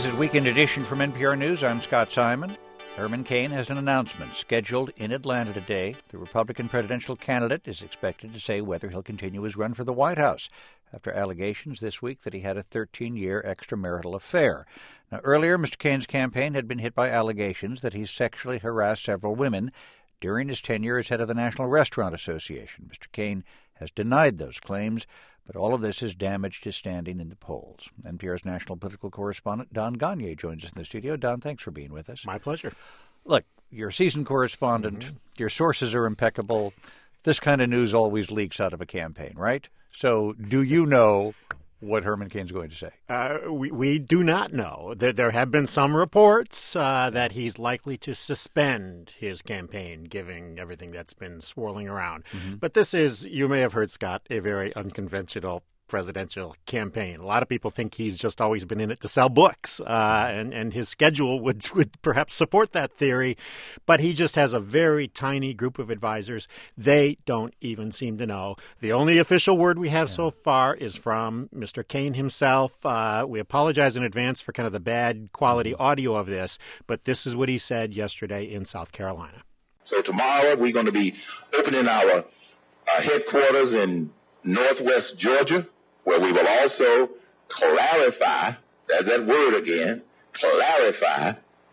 This is Weekend Edition from NPR News. I'm Scott Simon. Herman Cain has an announcement scheduled in Atlanta today. The Republican presidential candidate is expected to say whether he'll continue his run for the White House after allegations this week that he had a 13-year extramarital affair. Now, earlier, Mr. Cain's campaign had been hit by allegations that he sexually harassed several women during his tenure as head of the National Restaurant Association. Mr. Cain has denied those claims, but all of this has damaged his standing in the polls. NPR's national political correspondent Don Gagné joins us in the studio. Don, thanks for being with us. My pleasure. Look, you're a seasoned correspondent. Your sources are impeccable. This kind of news always leaks out of a campaign, right? So do you know what Herman Cain's going to say? We do not know. There have been some reports that he's likely to suspend his campaign, given everything that's been swirling around. But this is, you may have heard, Scott, a very unconventional presidential campaign. A lot of people think he's just always been in it to sell books, and his schedule would perhaps support that theory. But he just has a very tiny group of advisors. They don't even seem to know. The only official word we have so far is from Mr. Cain himself. We apologize in advance for kind of the bad quality audio of this, but this is what he said yesterday in South Carolina. So tomorrow we're going to be opening our headquarters in Northwest Georgia, where we will also clarify, there's that word again, clarify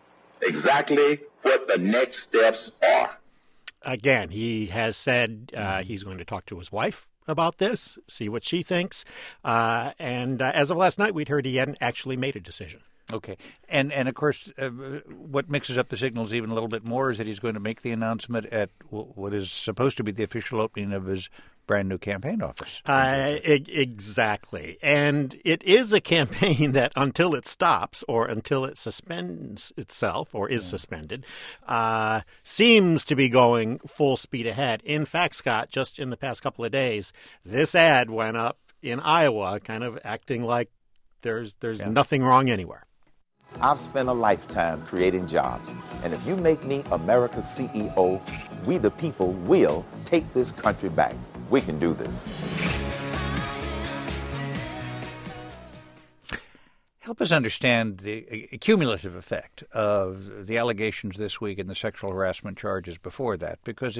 exactly what the next steps are. Again, he has said he's going to talk to his wife about this, see what she thinks. And as of last night, we'd heard he hadn't actually made a decision. Okay. And of course, what mixes up the signals even a little bit more is that he's going to make the announcement at what is supposed to be the official opening of his brand new campaign office. Exactly. And it is a campaign that until it stops or until it suspends itself or is suspended, seems to be going full speed ahead. In fact, Scott, just in the past couple of days, this ad went up in Iowa, kind of acting like there's nothing wrong anywhere. I've spent a lifetime creating jobs, and if you make me America's CEO, we the people will take this country back. We can do this. Help us understand the cumulative effect of the allegations this week and the sexual harassment charges before that, because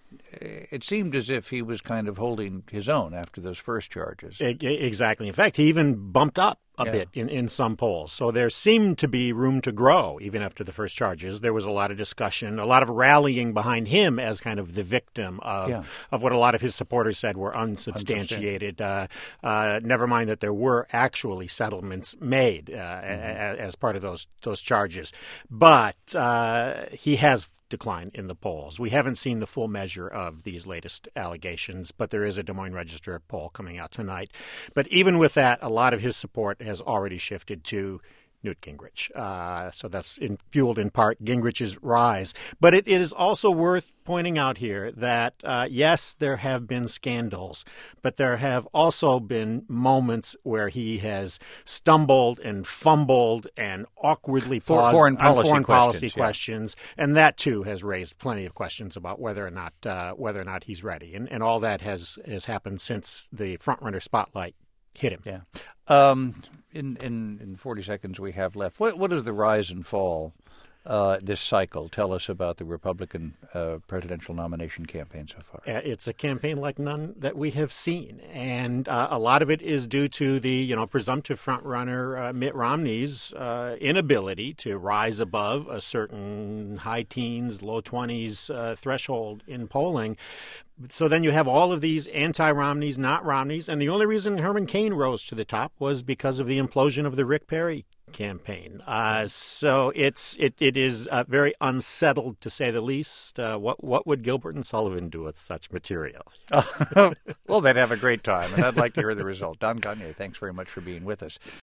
it seemed as if he was kind of holding his own after those first charges. Exactly. In fact, he even bumped up a bit in some polls. So there seemed to be room to grow even after the first charges. There was a lot of discussion, a lot of rallying behind him as kind of the victim of what a lot of his supporters said were unsubstantiated. Never mind that there were actually settlements made as part of those charges. But he has declined in the polls. We haven't seen the full measure of these latest allegations, but there is a Des Moines Register poll coming out tonight. But even with that, a lot of his support has already shifted to Newt Gingrich. So that's fueled in part Gingrich's rise. But it is also worth pointing out here that, yes, there have been scandals, but there have also been moments where he has stumbled and fumbled and awkwardly paused foreign policy questions. And that, too, has raised plenty of questions about whether or not he's ready. And all that has happened since the frontrunner spotlight hit him. Yeah. In 40 seconds we have left, what does the rise and fall this cycle tell us about the Republican presidential nomination campaign so far? It's a campaign like none that we have seen, and a lot of it is due to the presumptive frontrunner Mitt Romney's inability to rise above a certain high teens, low 20s threshold in polling. So then you have all of these anti-Romneys, not Romneys, and the only reason Herman Cain rose to the top was because of the implosion of the Rick Perry campaign. So it is very unsettled, to say the least. What would Gilbert and Sullivan do with such material? Well, they'd have a great time, and I'd like to hear the result. Don Gagné, thanks very much for being with us.